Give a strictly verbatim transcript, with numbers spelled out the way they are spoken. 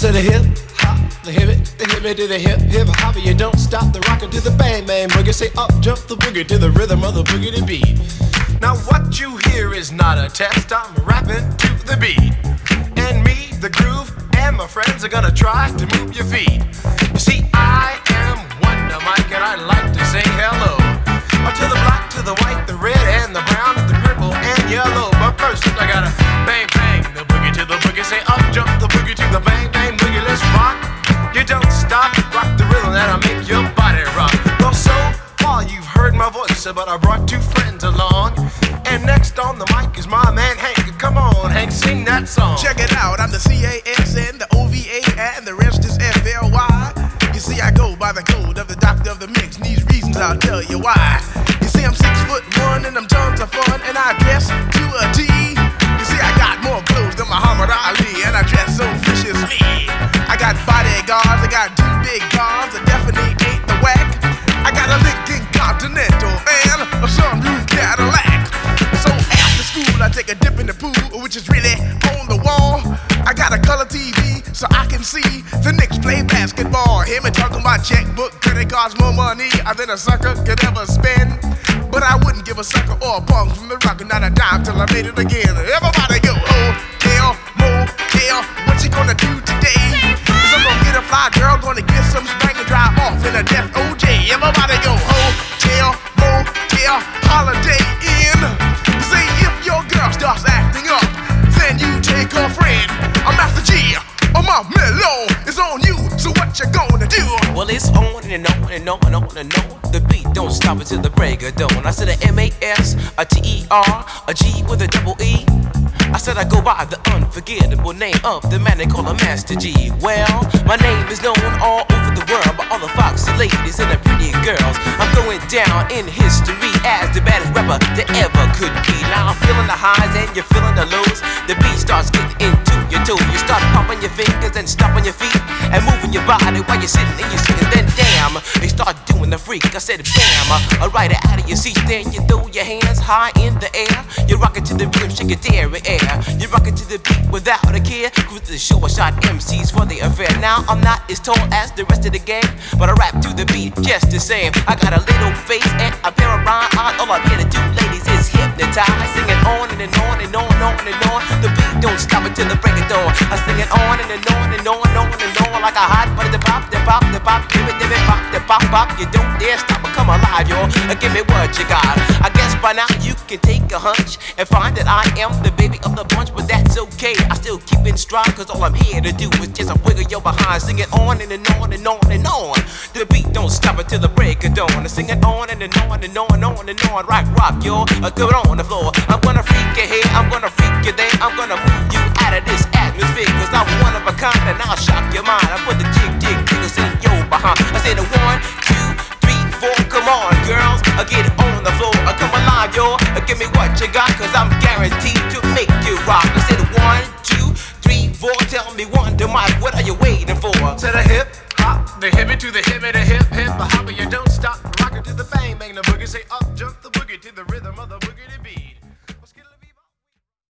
to the hip hop, the hip it, the hip it to the hip hip hop. You don't stop the rocker to the bang bang boogie. Say up jump the boogie to the rhythm of the boogie to beat. Now what you hear is not a test. I'm rapping to the beat, and me, the groove, and my friends are gonna try to move your feet. You see, I am Wonder Mike, and I like to say hello to the black, to the white, the red, and the brown, and the purple, and yellow. But first, I gotta bang, bang, the boogie to the boogie. Say up, jump the boogie to the bang, bang, boogie. Let's rock. You don't stop, rock the rhythm that'll make your body rock. Well, so far you've heard my voice, but I brought two friends along. And next on the mic is my man Hank. Come on, Hank, sing that song. Check it out, I'm the C A S N, the O V A, and the rest is F L Y. You see, I go by the code of the doctor of the mix, and these reasons I'll tell you why. You see, I'm six foot one, and I'm tons of fun, and I dress to a T. You see, I got more clothes than Muhammad Ali, and I dress so viciously. I got bodyguards, I got two big guns, I definitely ain't the whack. I got a Lincoln Continental and a sunroof Cadillac. So after school, I take a dip in the pool, which is really on the wall. I got a color T V so I can see the Knicks play basketball. Hear me talking about checkbook, credit cards, more money than a sucker could ever spend. But I wouldn't give a sucker or a punk from the rock, not a dime till I made it again. Everybody go, hotel, motel, what you gonna do today? Cause I'm gonna get a fly girl, gonna get some spank and drive off in a death O J. Everybody go, hotel, motel, holiday inn. Say if your girl starts acting up, then you take her friend. I'm Master G, oh my mellow is on you, so what you gonna do? Well, it's on and on and on and on and on. The beat don't stop until the break of dawn. I said a M A S, a T E R, a G with a double E. I said I go by the unforgettable name of the man they call a Master G. Well, my name is known all over the world by all the foxy ladies and the pretty girls. I'm going down in history as the baddest rapper that ever could be. Now I'm feeling the highs and you're feeling the lows. The beat starts getting into your toe. You start pumping your fingers and stomping your feet and moving your body while you're sitting and you're sitting. Then damn, they start doing the freak. I said bam, I ride it out of your seat. Then you throw your hands high in the air. You rock it to the rhythm, shake your dairy air. You rock it to the beat without a care. Cruise to the show, I shot M Cs for the affair. Now I'm not as tall as the rest of the gang, but I rap to the beat just the same. I got a little face and a pair of rhyme eyes. All I'm here to do, ladies, is hypnotize. Singing on and, and on and on and on and on. The beat don't stop until the break of dawn. I sing it on and, and on and on and on and on like a hot butter. The pop, the pop, the pop, give it, give it, pop, the pop, pop. You don't dare stop or come alive, y'all. Give me what you got. I guess by now you can take a hunch and find that I am the baby of the bunch, but that's okay. I still keep in stride, cause all I'm here to do is just a wiggle your behind. Sing it on and, and on and on and on. The beat don't stop until the break of dawn. I sing it on and, and on and on and on and on. Rock, rock, y'all. Uh, go on the floor. I'm gonna freak you here, I'm gonna freak you there. I'm